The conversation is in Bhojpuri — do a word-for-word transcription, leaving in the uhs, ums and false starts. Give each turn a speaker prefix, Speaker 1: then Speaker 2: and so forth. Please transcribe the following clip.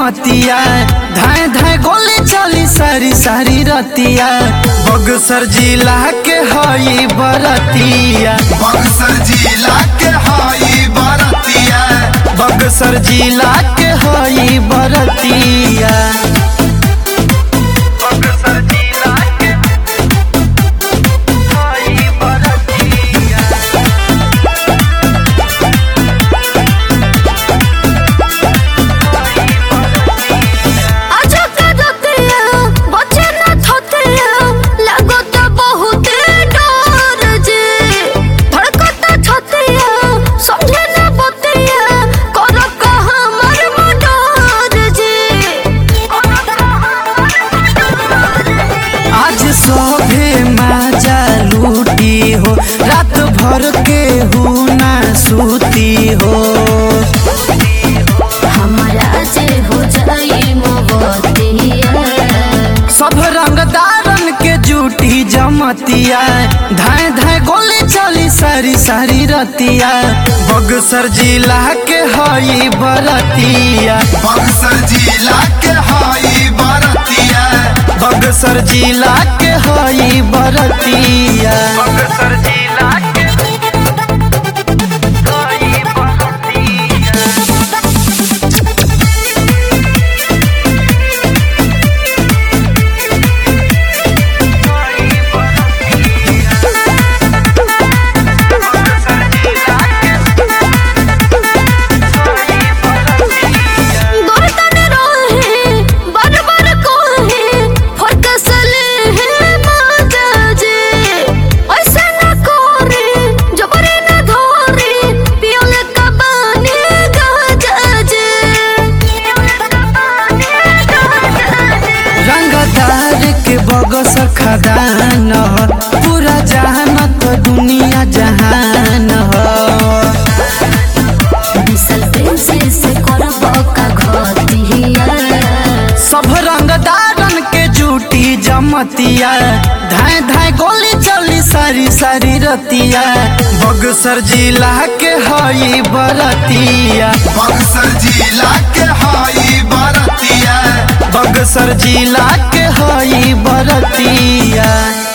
Speaker 1: जमतिया धाए धाए गोली चली सारी सारी रतिया बक्सर जिला के हई बरतिया
Speaker 2: बक्सर जिला के हई बरतिया
Speaker 1: बक्सर जिला के हई बरतिया सोभे माजा लूटी हो रात भर के हूँ ना सूती हो
Speaker 3: हमारा से हो जाई मोहब्बतिया
Speaker 1: सब रंगदारन के जूटी जमतिया धाए धाए गोली चली सारी सारी रतिया बक्सर जिला के हई बरतिया
Speaker 2: बक्सर जिला के हई बरतिया
Speaker 1: बक्सर जिला के हई बरतिया बक्सर जिला के हई बरतिया बक्सर खदान पूरा जहानत दुनिया जहान सब रंगदारन के जूटी जमतिया धाए धाए गोली चली सारी सारी रतिया बक्सर जिला के हई बरतिया
Speaker 2: बक्सर जिला के हई बरतिया
Speaker 1: बक्सर जिला के हई बरतिया।